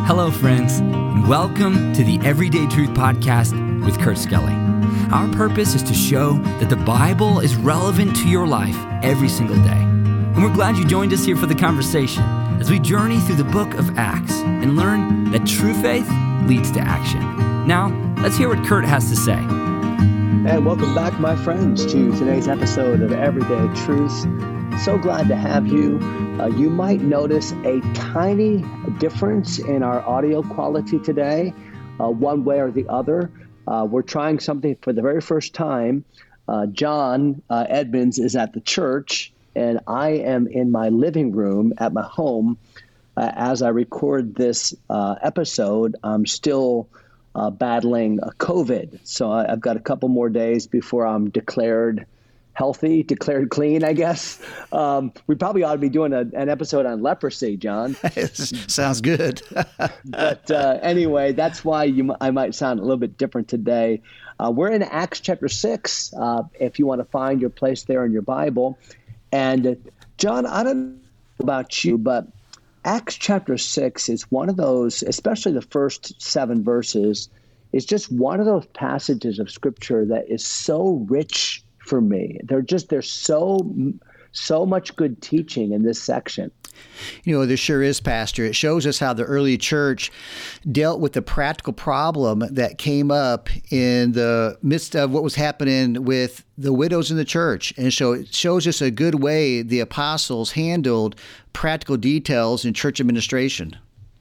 Hello, friends, and welcome to the Everyday Truth Podcast with Kurt Skelly. Our purpose is to show that the Bible is relevant to your life every single day. And we're glad you joined us here for the conversation as we journey through the book of Acts and learn that true faith leads to action. Now, let's hear what Kurt has to say. And welcome back, my friends, to today's episode of Everyday Truth. So glad to have you. You might notice a tiny difference in our audio quality today, one way or the other. We're trying something for the very first time. John Edmonds is at the church, and I am in my living room at my home. As I record this episode, I'm still battling COVID. So I've got a couple more days before I'm declared healthy, declared clean, I guess. We probably ought to be doing an episode on leprosy, John. Sounds good. But anyway, that's why I might sound a little bit different today. We're in Acts chapter 6, if you want to find your place there in your Bible. And John, I don't know about you, but Acts chapter 6 is one of those, especially the first 7 verses, is just one of those passages of Scripture that is so rich for me. There's so much good teaching in this section. You know, there sure is, Pastor. It shows us how the early church dealt with the practical problem that came up in the midst of what was happening with the widows in the church. And so it shows us a good way the apostles handled practical details in church administration.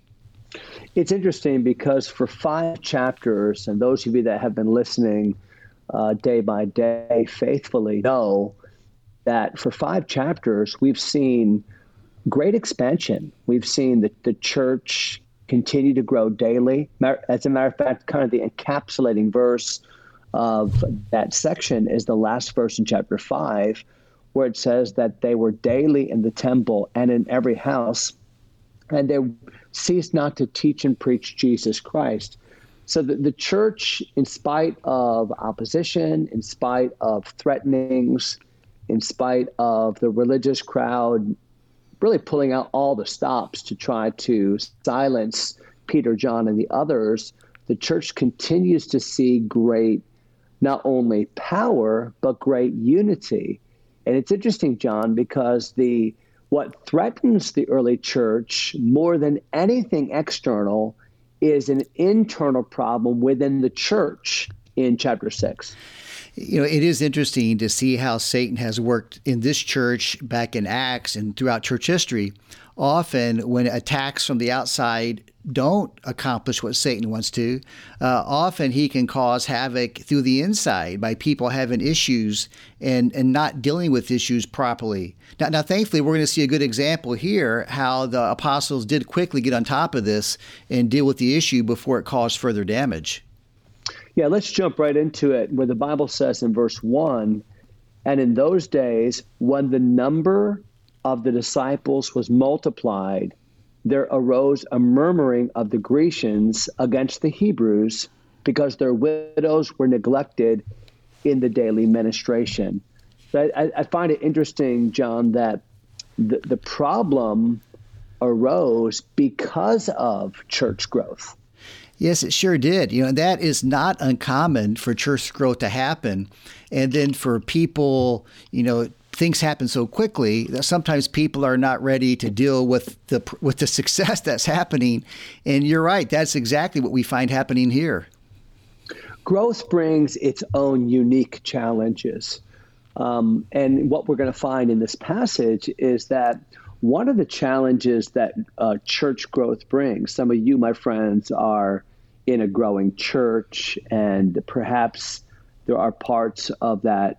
It's interesting because for 5 chapters, and those of you that have been listening day by day faithfully know that for 5 chapters, we've seen great expansion. We've seen the church continue to grow daily. As a matter of fact, kind of the encapsulating verse of that section is the last verse in chapter 5, where it says that they were daily in the temple and in every house, and they ceased not to teach and preach Jesus Christ. So the church, in spite of opposition, in spite of threatenings, in spite of the religious crowd really pulling out all the stops to try to silence Peter, John, and the others, the church continues to see great, not only power, but great unity. And it's interesting, John, because what threatens the early church more than anything external is an internal problem within the church in chapter 6. You know, it is interesting to see how Satan has worked in this church back in Acts and throughout church history. Often when attacks from the outside don't accomplish what Satan wants to, often he can cause havoc through the inside by people having issues and not dealing with issues properly. Now, thankfully, we're going to see a good example here how the apostles did quickly get on top of this and deal with the issue before it caused further damage. Yeah, let's jump right into it, where the Bible says in verse 1, and in those days, when the number of the disciples was multiplied, there arose a murmuring of the Grecians against the Hebrews because their widows were neglected in the daily ministration. So I find it interesting, John, that the problem arose because of church growth. Yes, it sure did. You know, that is not uncommon for church growth to happen. And then for people, you know, things happen so quickly that sometimes people are not ready to deal with the success that's happening. And you're right, that's exactly what we find happening here. Growth brings its own unique challenges. And what we're going to find in this passage is that one of the challenges that church growth brings, some of you, my friends, are in a growing church, and perhaps there are parts of that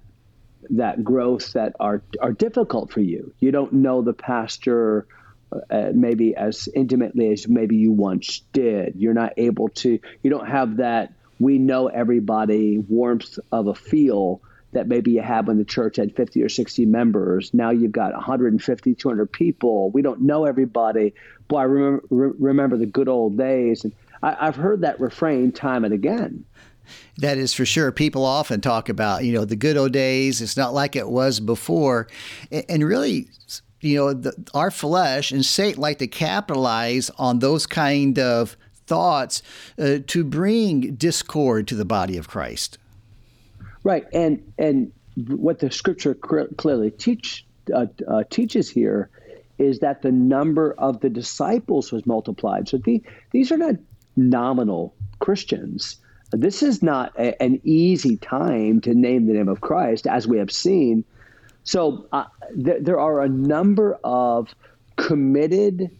growth that are difficult for you. You don't know the pastor maybe as intimately as maybe you once did. You're not able to, you don't have that we know everybody warmth of a feel that maybe you had when the church had 50 or 60 members. Now you've got 150, 200 people. We don't know everybody. Boy, I remember the good old days. And I've heard that refrain time and again. That is for sure. People often talk about, you know, the good old days. It's not like it was before. And really, our flesh and Satan like to capitalize on those kind of thoughts to bring discord to the body of Christ. Right, and what the Scripture clearly teaches here is that the number of the disciples was multiplied. So these are not nominal Christians. This is not an easy time to name the name of Christ, as we have seen. So there are a number of committed,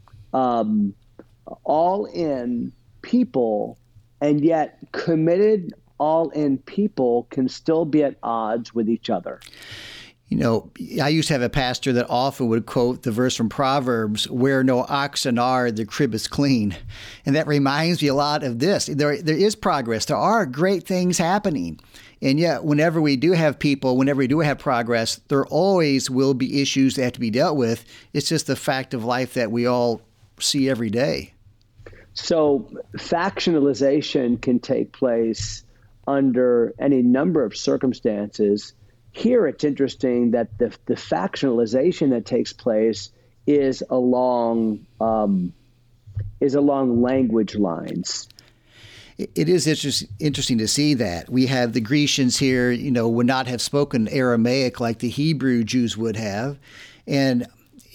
all-in people, and yet committed, all-in people can still be at odds with each other. I used to have a pastor that often would quote the verse from Proverbs, "Where no oxen are, the crib is clean." And that reminds me a lot of this. There is progress. There are great things happening. And yet, whenever we do have progress, there always will be issues that have to be dealt with. It's just the fact of life that we all see every day. So factionalization can take place under any number of circumstances. Here, it's interesting that the factionalization that takes place is along language lines. It is interesting to see that. We have the Grecians here, would not have spoken Aramaic like the Hebrew Jews would have. And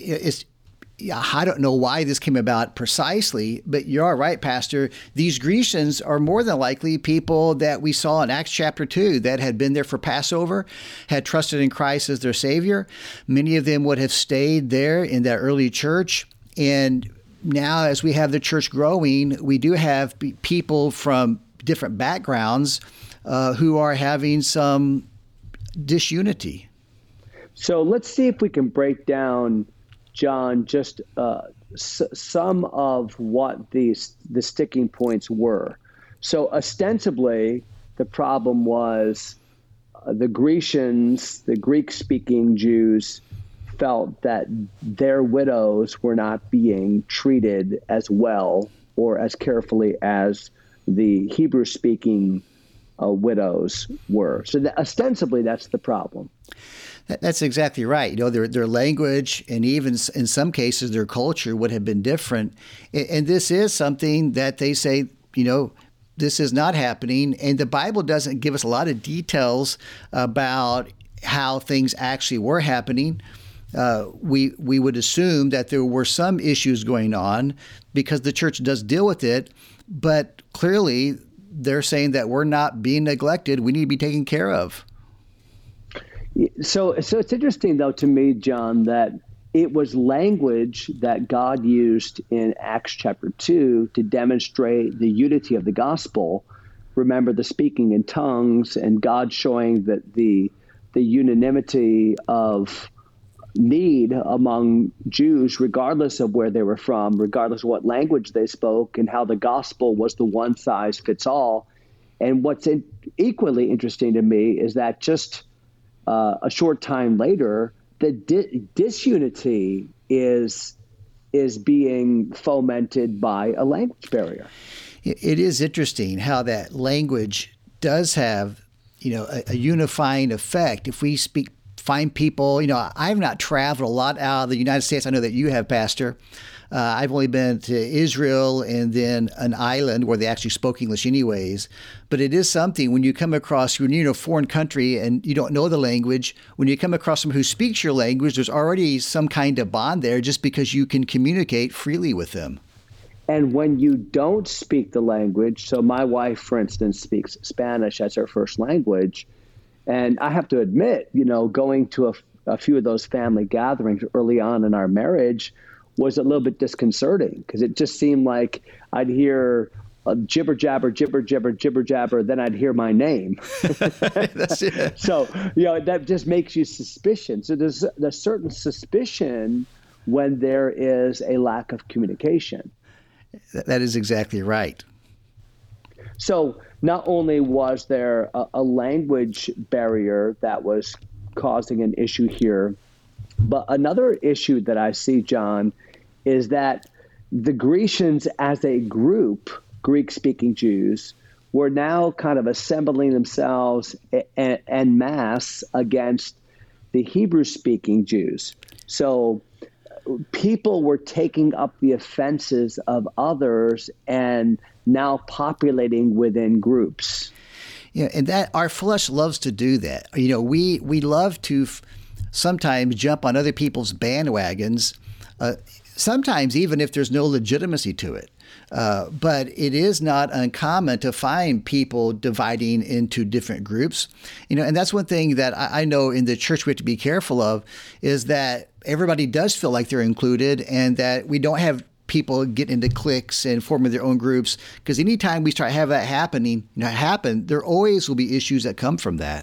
I don't know why this came about precisely, but you're right, Pastor. These Grecians are more than likely people that we saw in Acts chapter 2 that had been there for Passover, had trusted in Christ as their Savior. Many of them would have stayed there in that early church. And now, as we have the church growing, we do have people from different backgrounds who are having some disunity. So let's see if we can break down, John, just some of what the sticking points were. So ostensibly, the problem was the Grecians, the Greek-speaking Jews, felt that their widows were not being treated as well or as carefully as the Hebrew-speaking widows were. So ostensibly, that's the problem. That's exactly right. Their language and even in some cases their culture would have been different. And this is something that they say, this is not happening. And the Bible doesn't give us a lot of details about how things actually were happening. We would assume that there were some issues going on because the church does deal with it. But clearly, they're saying that we're not being neglected. We need to be taken care of. So it's interesting, though, to me, John, that it was language that God used in Acts chapter 2 to demonstrate the unity of the gospel. Remember the speaking in tongues and God showing that the unanimity of need among Jews, regardless of where they were from, regardless of what language they spoke, and how the gospel was the one size fits all. And what's equally interesting to me is that just a short time later, the disunity is being fomented by a language barrier. It is interesting how that language does have, a unifying effect. If we find people, I've not traveled a lot out of the United States. I know that you have, Pastor. I've only been to Israel and then an island where they actually spoke English anyways. But it is something when you come across, when you're in a foreign country and you don't know the language, when you come across someone who speaks your language, there's already some kind of bond there just because you can communicate freely with them. And when you don't speak the language, so my wife, for instance, speaks Spanish as her first language. And I have to admit, going to a few of those family gatherings early on in our marriage was a little bit disconcerting because it just seemed like I'd hear jibber jabber, then I'd hear my name. That's it. So, that just makes you suspicious. So there's a certain suspicion when there is a lack of communication. That is exactly right. So not only was there a language barrier that was causing an issue here, but another issue that I see, John, is that the Grecians as a group, Greek-speaking Jews, were now kind of assembling themselves en masse against the Hebrew-speaking Jews. So people were taking up the offenses of others and now populating within groups. Yeah, and that our flesh loves to do that. We love to sometimes jump on other people's bandwagons, sometimes even if there's no legitimacy to it. But it is not uncommon to find people dividing into different groups. And that's one thing that I know in the church we have to be careful of, is that everybody does feel like they're included, and that we don't have people get into cliques and forming their own groups, because anytime we start having that happen, there always will be issues that come from that.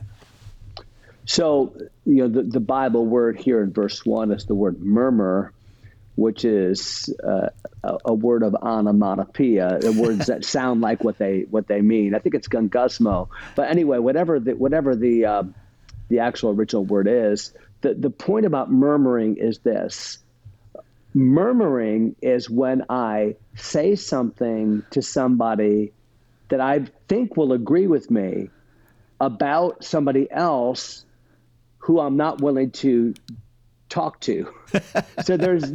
So, the Bible word here in verse 1 is the word murmur, which is a word of onomatopoeia, words that sound like what they mean. I think it's gungusmo. But anyway, whatever the actual original word is, the point about murmuring is this. Murmuring is when I say something to somebody that I think will agree with me about somebody else who I'm not willing to talk to. So there's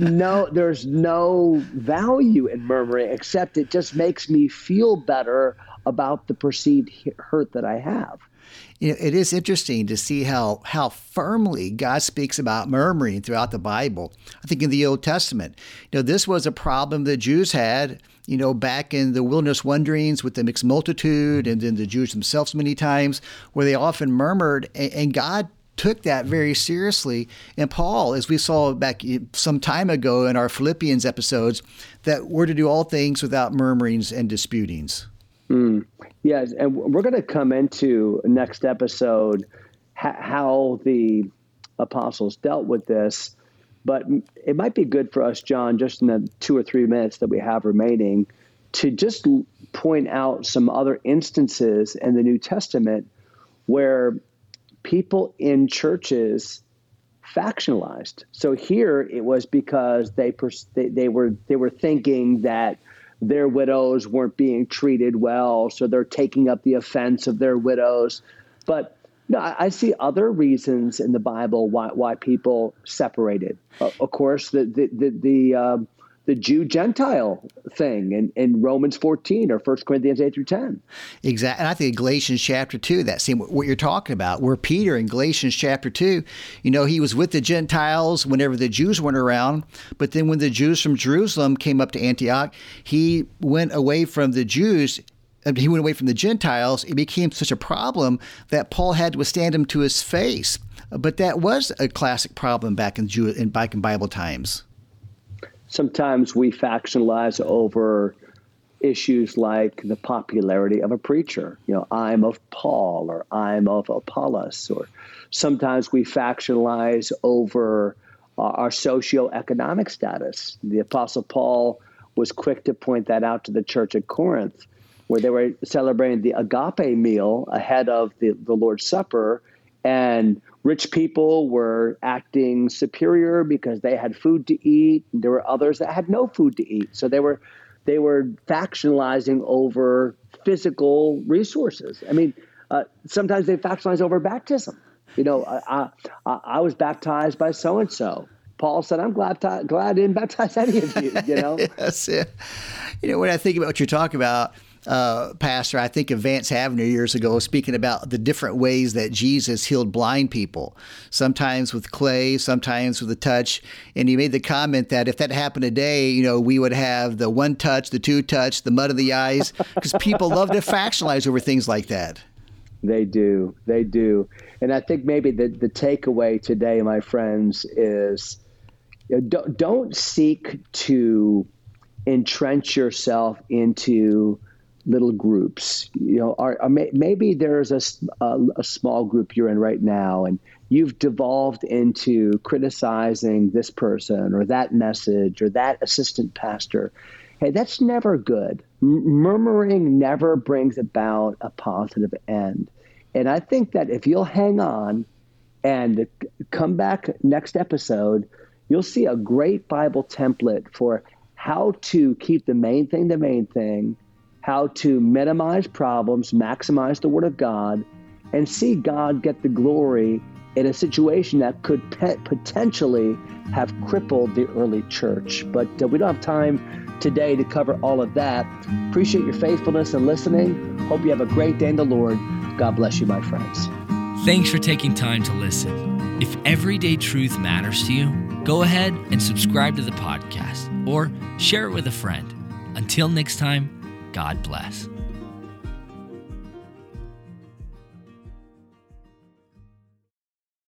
no value in murmuring, except it just makes me feel better about the perceived hurt that I have. It is interesting to see how firmly God speaks about murmuring throughout the Bible. I think in the Old Testament, this was a problem the Jews had, back in the wilderness wanderings with the mixed multitude, and then the Jews themselves many times, where they often murmured, and God took that very seriously. And Paul, as we saw back some time ago in our Philippians episodes, that we're to do all things without murmurings and disputings. Yes, and we're going to come into next episode how the apostles dealt with this, but it might be good for us, John, just in the 2 or 3 minutes that we have remaining, to just point out some other instances in the New Testament where people in churches factionalized. So here it was because they were thinking that their widows weren't being treated well, so they're taking up the offense of their widows. But I see other reasons in the Bible why people separated. Of course, the Jew-Gentile thing in Romans 14 or 1 Corinthians 8 through 10. Exactly. And I think Galatians chapter 2, that same what you're talking about, where Peter in Galatians chapter 2, he was with the Gentiles whenever the Jews weren't around. But then when the Jews from Jerusalem came up to Antioch, he went away from the Jews. He went away from the Gentiles. It became such a problem that Paul had to withstand him to his face. But that was a classic problem back in Bible times. Sometimes we factionalize over issues like the popularity of a preacher. I'm of Paul, or I'm of Apollos. Or sometimes we factionalize over our socioeconomic status. The Apostle Paul was quick to point that out to the church at Corinth, where they were celebrating the agape meal ahead of the Lord's Supper, and rich people were acting superior because they had food to eat. There were others that had no food to eat. So they were factionalizing over physical resources. Sometimes they factionalize over baptism. I was baptized by so-and-so. Paul said, I'm glad I didn't baptize any of you, Yes, yeah. When I think about what you're talking about, Pastor, I think of Vance Havner years ago speaking about the different ways that Jesus healed blind people, sometimes with clay, sometimes with a touch. And he made the comment that if that happened today, we would have the one touch, the two touch, the mud of the eyes, because people love to factionalize over things like that. They do. And I think maybe the takeaway today, my friends, is don't seek to entrench yourself into little groups. Maybe there's a small group you're in right now, and you've devolved into criticizing this person or that message or that assistant pastor. Hey, that's never good. Murmuring never brings about a positive end. And I think that if you'll hang on and come back next episode, you'll see a great Bible template for how to keep the main thing, how to minimize problems, maximize the Word of God, and see God get the glory in a situation that could potentially have crippled the early church. But we don't have time today to cover all of that. Appreciate your faithfulness and listening. Hope you have a great day in the Lord. God bless you, my friends. Thanks for taking time to listen. If everyday truth matters to you, go ahead and subscribe to the podcast or share it with a friend. Until next time, God bless.